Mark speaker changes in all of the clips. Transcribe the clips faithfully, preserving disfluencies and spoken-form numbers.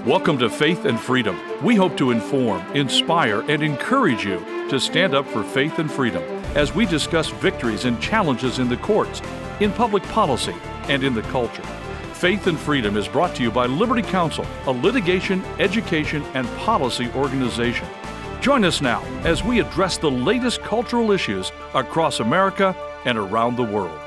Speaker 1: Welcome to Faith and Freedom. We hope to inform, inspire, and encourage you to stand up for faith and freedom as we discuss victories and challenges in the courts, in public policy, and in the culture. Faith and Freedom is brought to you by Liberty Counsel, a litigation, education, and policy organization. Join us now as we address the latest cultural issues across America and around the world.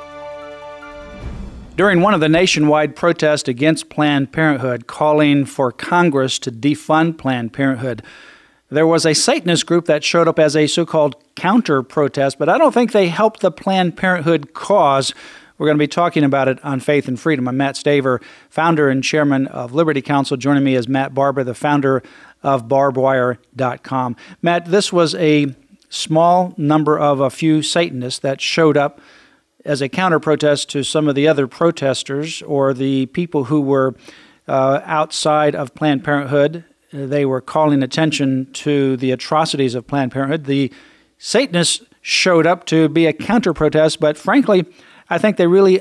Speaker 2: During one of the nationwide protests against Planned Parenthood, calling for Congress to defund Planned Parenthood, there was a Satanist group that showed up as a so-called counter-protest, but I don't think they helped the Planned Parenthood cause. We're going to be talking about it on Faith and Freedom. I'm Matt Staver, founder and chairman of Liberty Counsel. Joining me is Matt Barber, the founder of barbed wire dot com. Matt, this was a small number of a few Satanists that showed up as a counter-protest to some of the other protesters or the people who were uh, outside of Planned Parenthood. They were calling attention to the atrocities of Planned Parenthood. The Satanists showed up to be a counter-protest, but frankly, I think they really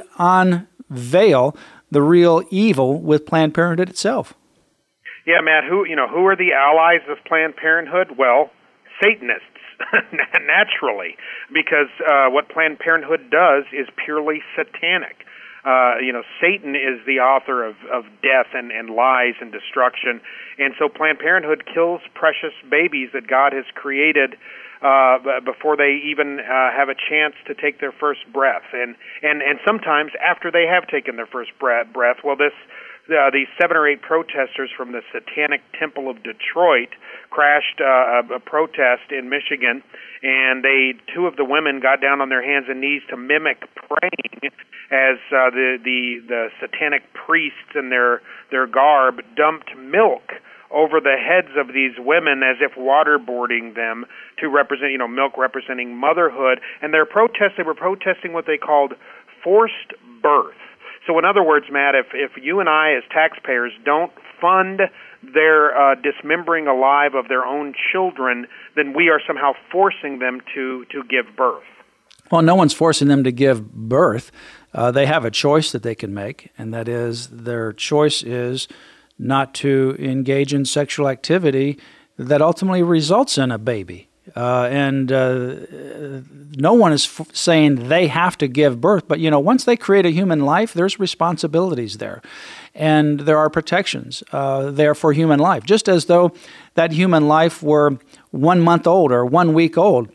Speaker 2: unveil the real evil with Planned Parenthood itself.
Speaker 3: Yeah, Matt, who, you know, who are the allies of Planned Parenthood? Well, Satanists. Naturally, because uh, what Planned Parenthood does is purely satanic. Uh, you know, Satan is the author of, of death and, and lies and destruction, and so Planned Parenthood kills precious babies that God has created uh, before they even uh, have a chance to take their first breath, and, and, and sometimes after they have taken their first breath. breath well, this Uh, these seven or eight protesters from the Satanic Temple of Detroit crashed uh, a, a protest in Michigan, and they two of the women got down on their hands and knees to mimic praying as uh, the, the the satanic priests in their their garb dumped milk over the heads of these women as if waterboarding them to represent, you know, milk representing motherhood. And their protest, they were protesting what they called forced birth. So in other words, Matt, if, if you and I as taxpayers don't fund their uh, dismembering alive of their own children, then we are somehow forcing them to, to give birth.
Speaker 2: Well, no one's forcing them to give birth. Uh, they have a choice that they can make, and that is their choice is not to engage in sexual activity that ultimately results in a baby. Uh, and uh, no one is f- saying they have to give birth, but you know, once they create a human life, there's responsibilities there, and there are protections uh, there for human life. Just as though that human life were one month old or one week old,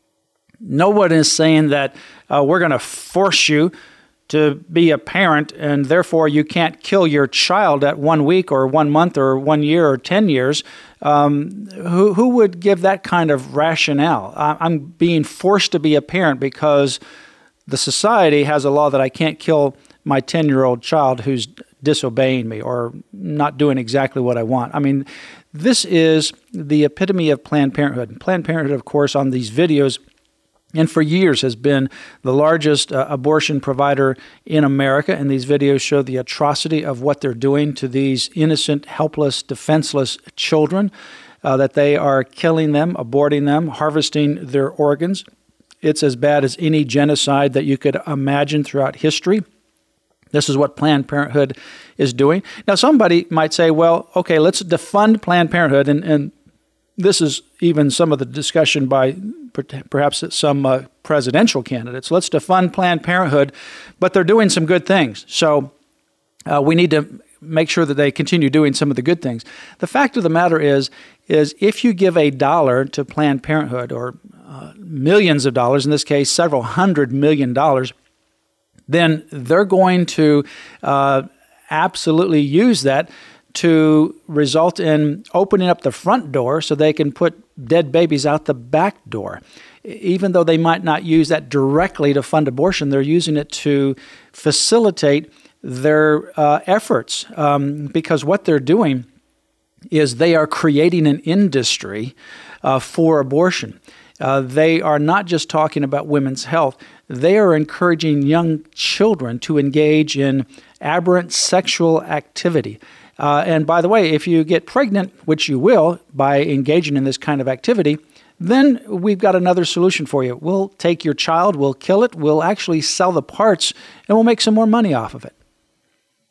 Speaker 2: no one is saying that uh, we're going to force you to be a parent, and therefore you can't kill your child at one week or one month or one year or ten years. Um, who, who would give that kind of rationale? I'm being forced to be a parent because the society has a law that I can't kill my ten-year-old child who's disobeying me or not doing exactly what I want. I mean, this is the epitome of Planned Parenthood. And Planned Parenthood, of course, on these videos, and for years has been the largest uh, abortion provider in America, and these videos show the atrocity of what they're doing to these innocent, helpless, defenseless children, uh, that they are killing them, aborting them, harvesting their organs. It's as bad as any genocide that you could imagine throughout history. This is what Planned Parenthood is doing. Now, somebody might say, well, okay, let's defund Planned Parenthood, and, and this is even some of the discussion by perhaps some uh, presidential candidates. Let's defund Planned Parenthood, but they're doing some good things. So uh, we need to make sure that they continue doing some of the good things. The fact of the matter is, is if you give a dollar to Planned Parenthood, or uh, millions of dollars, in this case, several hundred million dollars, then they're going to uh, absolutely use that to result in opening up the front door so they can put dead babies out the back door. Even though they might not use that directly to fund abortion, they're using it to facilitate their uh, efforts, um, because what they're doing is they are creating an industry uh, for abortion. Uh, they are not just talking about women's health. They are encouraging young children to engage in aberrant sexual activity. Uh, and by the way, if you get pregnant, which you will by engaging in this kind of activity, then we've got another solution for you. We'll take your child, we'll kill it, we'll actually sell the parts, and we'll make some more money off of it.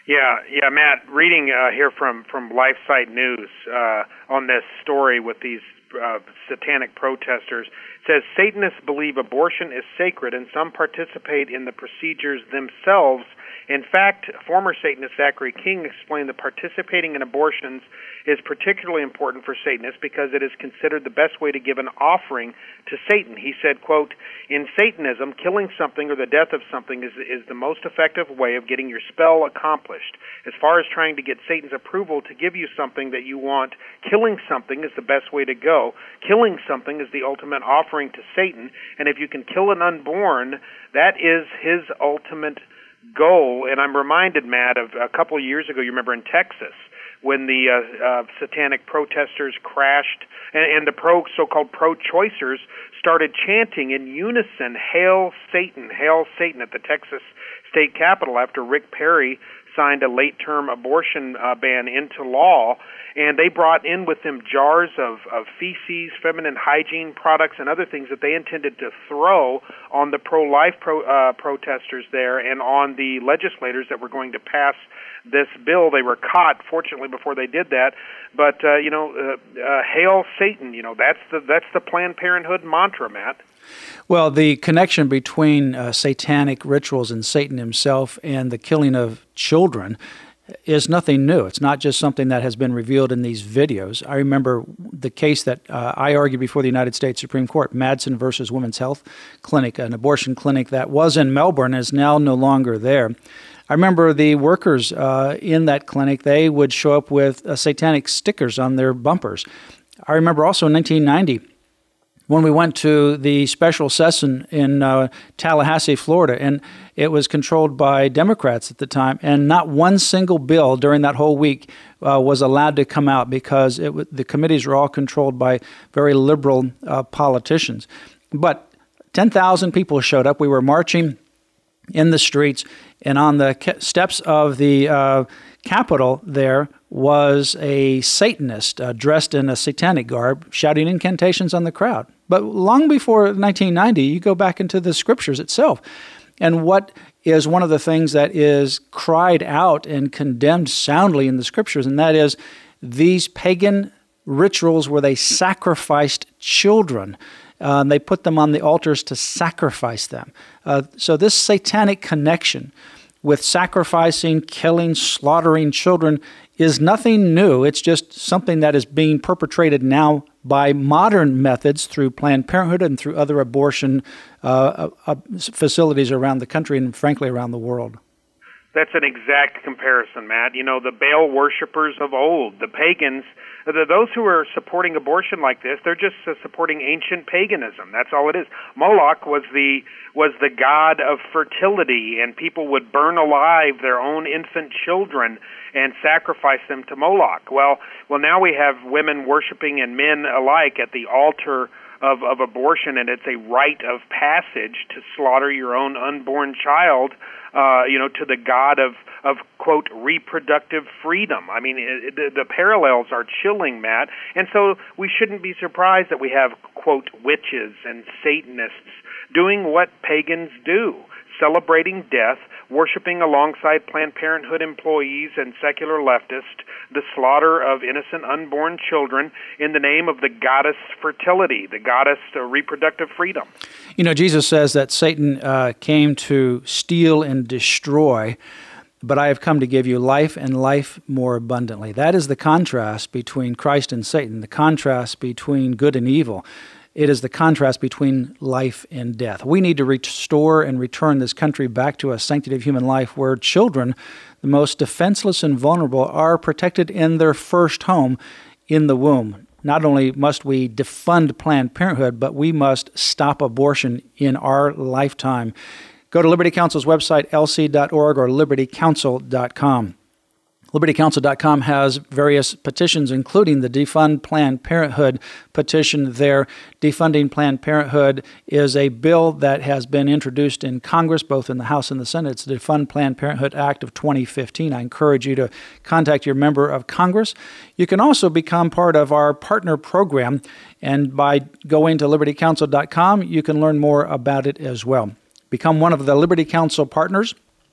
Speaker 3: Yeah, yeah, Matt, reading uh, here from, from LifeSite News uh, on this story with these uh, satanic protesters, it says Satanists believe abortion is sacred and some participate in the procedures themselves. In fact, former Satanist Zachary King explained that participating in abortions is particularly important for Satanists because it is considered the best way to give an offering to Satan. He said, quote, "In Satanism, killing something or the death of something is, is the most effective way of getting your spell accomplished. As far as trying to get Satan's approval to give you something that you want, killing something is the best way to go. Killing something is the ultimate offering to Satan, and if you can kill an unborn, that is his ultimate goal." And I'm reminded, Matt, of a couple of years ago, you remember in Texas, when the uh, uh, satanic protesters crashed, and, and the pro so-called pro-choicers started chanting in unison, "Hail Satan, Hail Satan," at the Texas state capitol after Rick Perry signed a late-term abortion uh, ban into law. And they brought in with them jars of, of feces, feminine hygiene products, and other things that they intended to throw on the pro-life pro, uh, protesters there and on the legislators that were going to pass this bill. They were caught, fortunately, before they did that. But, uh, you know, uh, uh, hail Satan, you know, that's the, that's the Planned Parenthood mantra, Matt.
Speaker 2: Well, the connection between uh, satanic rituals and Satan himself and the killing of children is nothing new. It's not just something that has been revealed in these videos. I remember the case that uh, I argued before the United States Supreme Court, Madsen versus Women's Health Clinic, an abortion clinic that was in Melbourne, is now no longer there. I remember the workers uh, in that clinic, they would show up with uh, satanic stickers on their bumpers. I remember also in nineteen ninety, when we went to the special session in uh, Tallahassee, Florida, and it was controlled by Democrats at the time, and not one single bill during that whole week uh, was allowed to come out because it w- the committees were all controlled by very liberal uh, politicians. But ten thousand people showed up. We were marching in the streets, and on the ca- steps of the uh, Capitol there was a Satanist uh, dressed in a satanic garb shouting incantations on the crowd. But long before nineteen ninety, you go back into the scriptures itself. And what is one of the things that is cried out and condemned soundly in the scriptures, and that is these pagan rituals where they sacrificed children. Uh, and they put them on the altars to sacrifice them. Uh, so this satanic connection with sacrificing, killing, slaughtering children is nothing new. It's just something that is being perpetrated now by modern methods through Planned Parenthood and through other abortion uh, uh, facilities around the country and, frankly, around the world.
Speaker 3: That's an exact comparison, Matt. You know, the Baal worshippers of old, the pagans, the, those who are supporting abortion like this, they're just uh, supporting ancient paganism. That's all it is. Moloch was the was the god of fertility, and people would burn alive their own infant children and sacrifice them to Moloch. Well, well, now we have women worshiping and men alike at the altar of, of abortion, and it's a rite of passage to slaughter your own unborn child, uh, you know, to the god of, of, quote, reproductive freedom. I mean, it, the, the parallels are chilling, Matt. And so we shouldn't be surprised that we have, quote, witches and Satanists doing what pagans do, celebrating death, worshiping alongside Planned Parenthood employees and secular leftists the slaughter of innocent unborn children in the name of the goddess fertility, the goddess uh, reproductive freedom.
Speaker 2: You know, Jesus says that Satan uh, came to steal and destroy, but I have come to give you life and life more abundantly. That is the contrast between Christ and Satan, the contrast between good and evil. It is the contrast between life and death. We need to restore and return this country back to a sanctity of human life where children, the most defenseless and vulnerable, are protected in their first home in the womb. Not only must we defund Planned Parenthood, but we must stop abortion in our lifetime. Go to Liberty Counsel's website, L C dot org or liberty counsel dot com. Liberty Counsel dot com has various petitions, including the Defund Planned Parenthood petition there. Defunding Planned Parenthood is a bill that has been introduced in Congress, both in the House and the Senate. It's the Defund Planned Parenthood Act of twenty fifteen. I encourage you to contact your member of Congress. You can also become part of our partner program, and by going to Liberty Counsel dot com, you can learn more about it as well. Become one of the Liberty Counsel partners.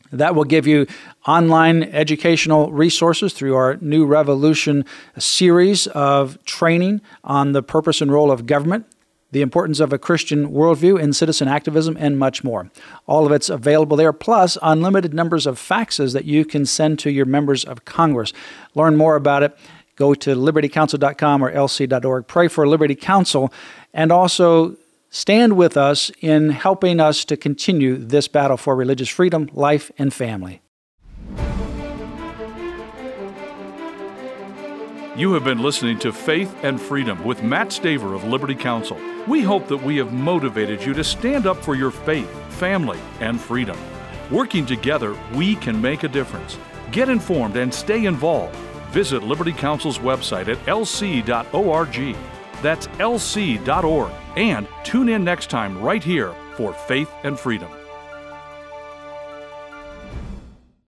Speaker 2: That will give you online educational resources through our New Revolution series of training on the purpose and role of government, the importance of a Christian worldview in citizen activism, and much more. All of it's available there, plus unlimited numbers of faxes that you can send to your members of Congress. Learn more about it. Go to liberty counsel dot com or L C dot org. Pray for Liberty Counsel, and also stand with us in helping us to continue this battle for religious freedom, life, and family.
Speaker 1: You have been listening to Faith and Freedom with Matt Staver of Liberty Counsel. We hope that we have motivated you to stand up for your faith, family, and freedom. Working together, we can make a difference. Get informed and stay involved. Visit Liberty Counsel's website at L C dot org. That's L C dot org. And tune in next time right here for Faith and Freedom.